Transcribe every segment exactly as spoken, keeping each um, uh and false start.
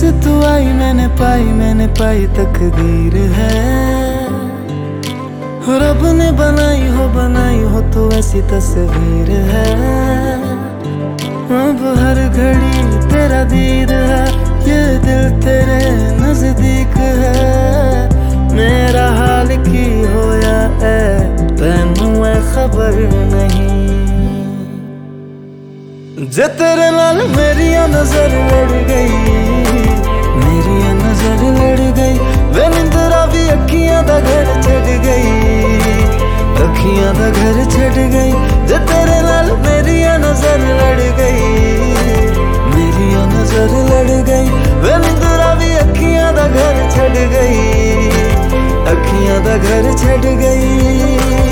जैसे तू आई मैंने पाई, मैंने पाई तकदीर है। रब ने बनाई हो बनाई हो तो ऐसी तस्वीर है। अब हर घड़ी तेरा दीद है, ये दिल तेरे नजदीक है। मेरा हाल की होया है तैनू है खबर नहीं। जे तेरे नाल मेरिया नजर लड़ गई, मेरिया नजर लड़ गई। वे निंदरा भी अखियां दा घर छड़ गई, अखियां दा घर छड़ गई। जे तेरे नाल मेरिया नजर लड़ गई, मेरिया नजर लड़ गई। वे निंदरा भी अखियां दा घर छड़ गई, अखियां दा घर छड़ गई।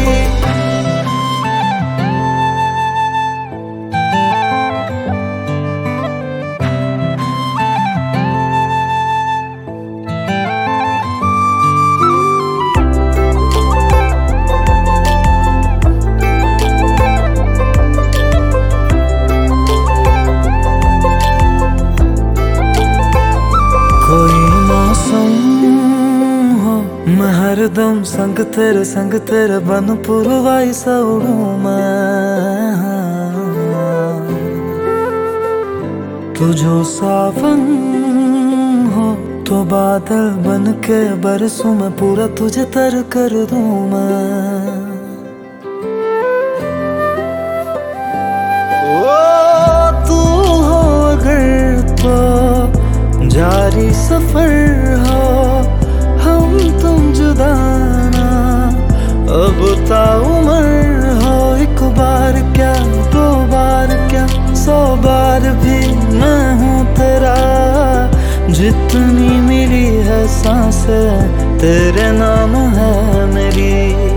कोई मौसम हो मैं हरदम संग तेरे संग तेरे बन पुरवाई सौड़ू मैं। तू जो सावन हो तो बादल बन के बरसों में पूरा तुझे तर कर दूं मैं। ओ तू हो अगर तो जारी सफर हो, हम तुम जुदा ना अब ताउमर हो। एक बार क्या दो बार क्या सौ बार भी मैं हूँ तेरा। जितनी मिली है सांसें तेरे नाम है मेरी।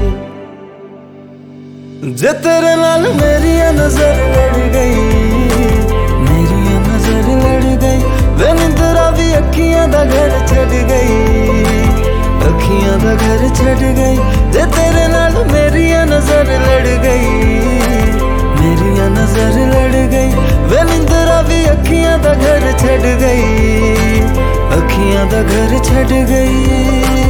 जे तेरे नाल मेरी नजर लड़ गई, मेरी नजर लड़ गई। वे निंदरा भी अखियां दा घर छड़ गई, अखियां दा घर छड़ गई। जे तेरे नाल मेरिया नजर लड़ गई, मेरिया नजर लड़ गई। वे निंदरा भी अखियां दा घर छड़ गई, अखियां दा घर छड़ गई।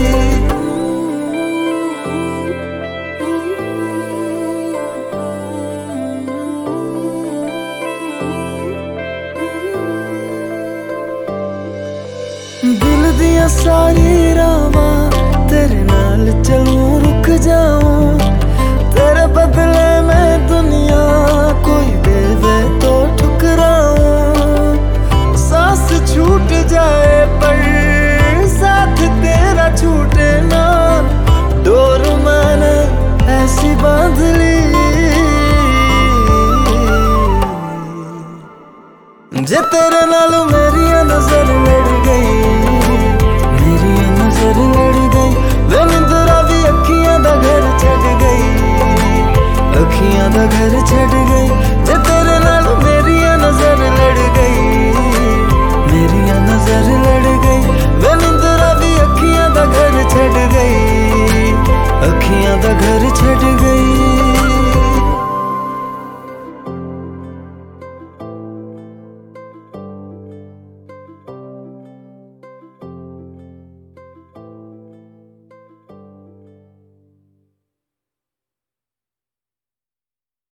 दिल दिया सारी रावां तेरे नाल चलूं रुक जाऊं। तेरे बदले मैं दुनिया कोई देवे तो ठुकराऊं। सांस छूट जाए पर साथ तेरा छूटे ना। डोर मैंने ऐसी बांध ली, जे तेरे नाल मेरी नजर लड़ गई, मेरी नजर लड़ गई। वे निंदरा भी अखियां दा घर छड़ गई, अखियां दा घर छड़ गई। जे तेरे नाल मेरी नजर लड़ गई, मेरी नजर लड़ गई। वे निंदरा भी अखियां दा घर छड़ गई, अखियां दा घर छड़